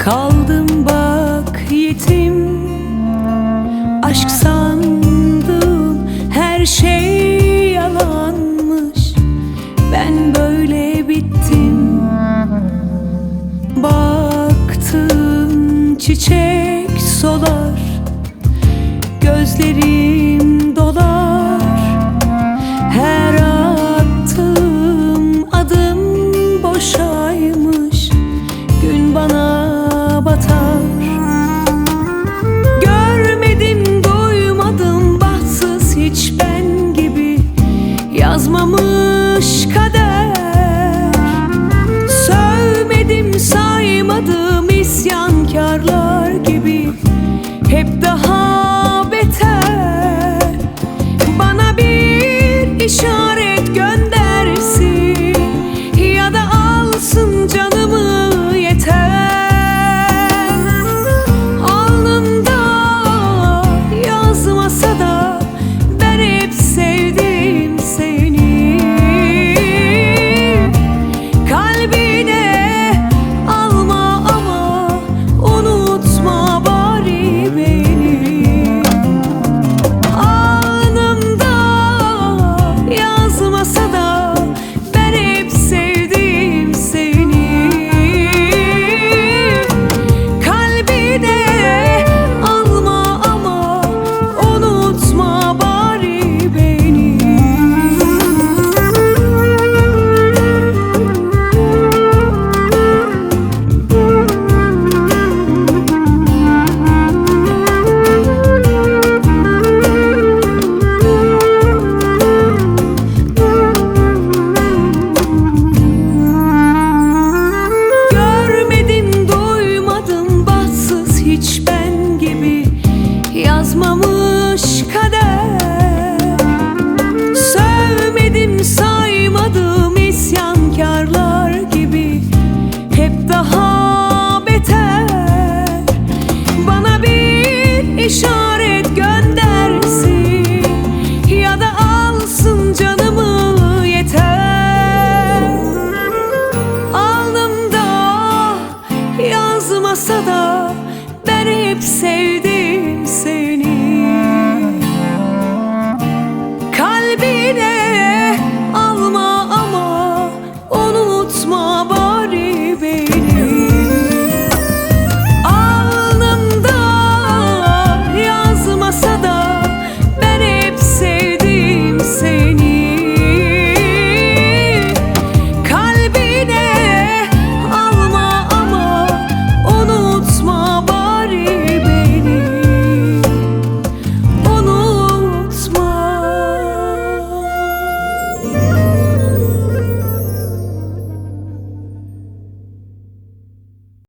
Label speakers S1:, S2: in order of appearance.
S1: Kaldım bak yetim, aşk sandım her şey yalanmış. Ben böyle bittim. Baktım çiçek solar, gözlerim dolar. Her attığım adım boşaymış, gün bana batar. Görmedim, duymadım, bahtsız hiç ben gibi yazmamış kader. Sövmedim, saymadım, isyankarlar gibi hep daha beter. Bana bir işaret göndersin ya da alsın canımı yeter. Alnımda yazmasa da ben hep sevdim seni. Kalbine alma ama unutma bari beni. Alnımda yazmasa da ben hep sevdim seni. Kalbine alma ama unutma bari beni. Görmedim, duymadım, bahtsız hiç ben gibi yazmamış kader. Sövmedim, saymadım, isyankarlar gibi hep daha beter. Bana bir işaret göndersin ya da alsın canımı yeter. Alnımda yazmasa da ben hep sevdim seni.